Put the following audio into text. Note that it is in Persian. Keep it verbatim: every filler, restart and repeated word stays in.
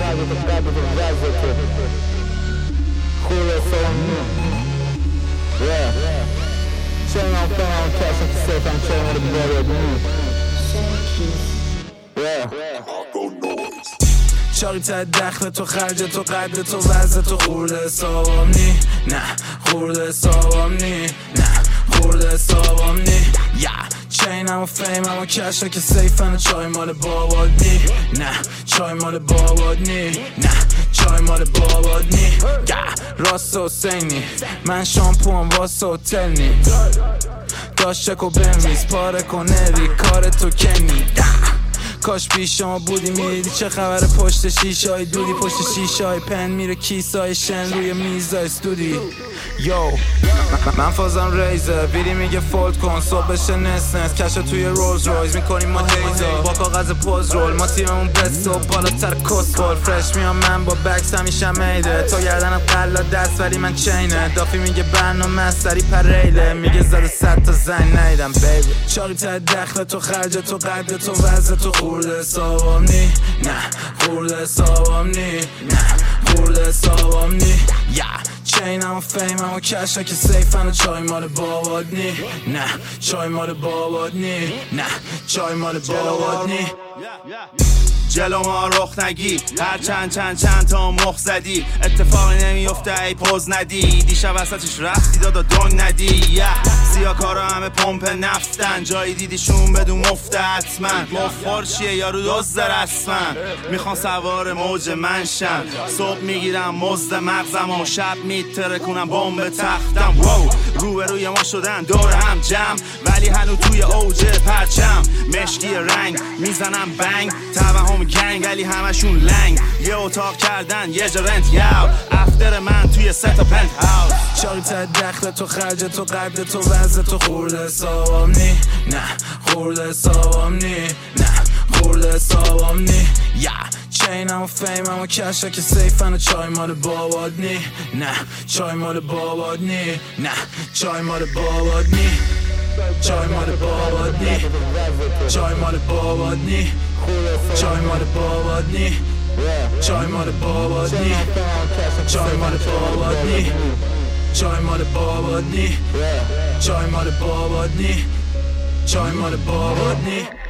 قلبتو قدتو وزتو خوبه سرم چه من فهم کشم که سیفم چه من رو باید چاری تا دخل تو خرج تو قد تو وزن تو خورده حسابم نی نه خورده حسابم نی نه خورده حسابم نی یا چینم و فیمم و کشم که سیفن چای مال باباد نی نه چای مال باباد نی نه چای مال باباد نی راست حسینی من شامپوام واسه هتل نی داشت چکو بنویس پاره کنه ری کار تو کنی کاش پیش شما بودی میدیدی چه خبر پشت شیشه های دودی پشت شیشه های پن میره کیسای شن روی میزای استودی یو من فازم ریزر بیری میگه فولد کن صبح بشه نس نس کش توی رولز رویز میکنیم ما دیزا با کاغذ پوز رول ما تیممون بست و بالاتر کسکل فرش میام من با بکس همیشه میده تو گردنم قلا دست ولی من چینه دافی میگه برنامه است سری پریده میگه زده صد تا زنگ نیدم بیبی چاری تا دخل تو خرج تو قد تو وزن تو خورده حسابم نی نه خورده حسابم نی نه خورده حسابم نی یا چینم و فیمم و کشم که سیفن و چای مال باباد نی نه چای مال باباد نی نه چای مال باباد نی جلو ما رخ نگی هر چند چند چند تا مخ زدی اتفاقی نمیفته ای پوز ندی دیشب وسطش رفتی دادا دنگ ندی yeah. سیا کارا همه پمپ نفتن جایی دیدیشون بدون مفته حتما مفخور چیه یارو دزد رسما میخوان سوار موج منشن صبح میگیرم مزد مغزم و شب میتره کنم بمب تختم واو روبروی ما شدن دور هم جمع ولی هنو توی اوج پرچم مشکی رنگ میزنم بنگ توهم گنگ ولی همشون لنگ یه اتاق کردن یه جا رنت یاو افتر من توی سه تا پنت هاوس چاری تا دخل تو خرج تو قد تو وزن تو خورده حسابم نی نه خورده حسابم نی نه خورده حسابم نی یا چینم و فیمم و کشم که سیفن و چای مال باباد نی نه چای مال باباد نی نه چای مال باباد نی چای مال باباد نی چای مال باباد نی چای مال باباد نی چای مال باباد نی چای مال باباد نی چای مال باباد نی چای مال باباد نی چای مال باباد نی